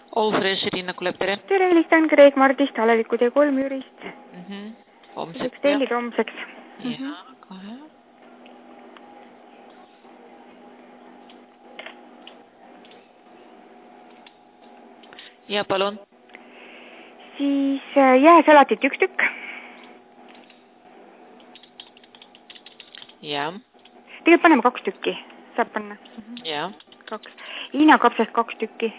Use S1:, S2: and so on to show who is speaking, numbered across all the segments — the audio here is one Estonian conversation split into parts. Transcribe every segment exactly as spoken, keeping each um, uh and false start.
S1: All Fresh, Riina Kulep, tere.
S2: Tere, helistan Kreek Mardist, Aleliku tee kolm Jürist.
S1: Mm -hmm. Homseks.
S2: Üks tellid homseks.
S1: Ja, mm -hmm. kohe. Ja, palun.
S2: Siis jääsalatit üks tükk.
S1: Ja.
S2: Tegelikult paneme kaks tükki. Saab panna. Mm
S1: -hmm. Ja.
S2: Kaks. Liinakapsast kaks tükki.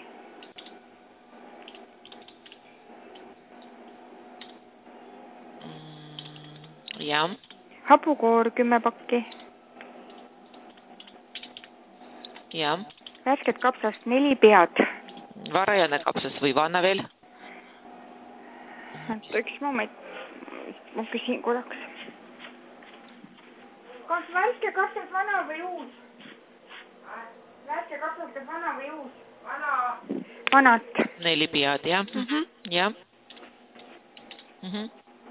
S1: Ja.
S2: Hapukoor kümme pakki.
S1: Ja.
S2: Värsket kapsast neli pead.
S1: Varajane kapsas või vana veel?
S2: Üks moment. Ma küsin korraks. Kas värske kapsas vana või uus? Värske kapsas on vana või uus? Vana. Vanat.
S1: Neli pead, jah.
S2: Mm -hmm.
S1: Ja. Mm -hmm.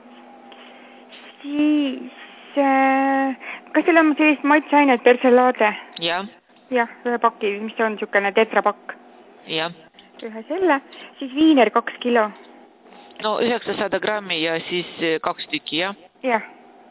S2: Siis, äh, kas teil on sellist maitseainet perselaade?
S1: Jah.
S2: Jah, ühe paki, mis on niisugune tetrapakk.
S1: Jah.
S2: Ühe selle, siis viiner kaks kilo.
S1: No üheksasada grammi ja siis kaks tükki, jah?
S2: Jah.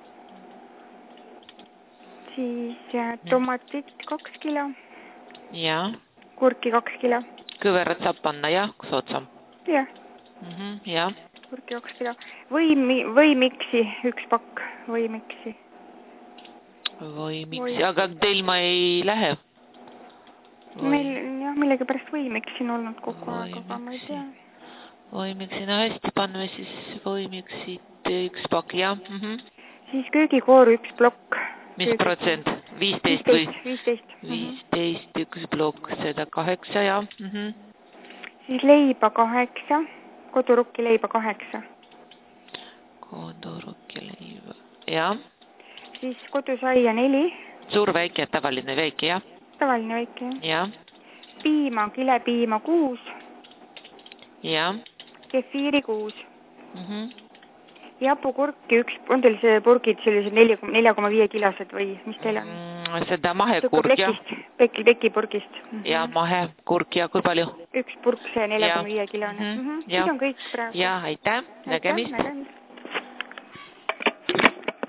S2: Siis äh, tomatid kaks kilo.
S1: Jah.
S2: Kurki kaks kilo.
S1: Kõverad saab panna, jah, soodsam?
S2: Jah.
S1: Mm -hmm, jah.
S2: Kurki kaks kilo. Või, või miksi, üks pakk või miksi.
S1: Või miksi, aga teil ma ei lähe?
S2: Või... Meil, jah, millegi pärast või miksi on olnud kogu
S1: või
S2: aeg, aga ma ei tea.
S1: Või miksi, no hästi, paneme siis või miksid üks pakk, jah. Mm -hmm.
S2: Siis köögikoor üks plokk.
S1: Mis
S2: köögi...
S1: protsent? viisteist või?
S2: viisteist.
S1: viisteist, üks plokk, seda kaheksa, jah. Mm -hmm.
S2: Siis leiba kaheksa, kodurukki leiba kaheksa.
S1: Kodurukki leiba, jah.
S2: Siis kodusaia neli.
S1: Suur väike, tavaline väike, jah.
S2: Tavaline väike, jah.
S1: Jah.
S2: Piima, kilepiima kuus.
S1: Jah.
S2: Kefiiri kuus.
S1: Mm -hmm.
S2: Ja hapukurki üks, on teil see purgid sellised nelja koma viie kilosed või mis teil on?
S1: Mm, seda mahekurk, jah.
S2: Peki, pekipurgist.
S1: Mm -hmm. Ja mahekurk ja kui palju?
S2: Üks purk, see nelja koma viie kilone.
S1: Mm -hmm.
S2: Mm -hmm. Siis on kõik praegu.
S1: Ja, aitäh. Nägemist.
S2: Nägemist.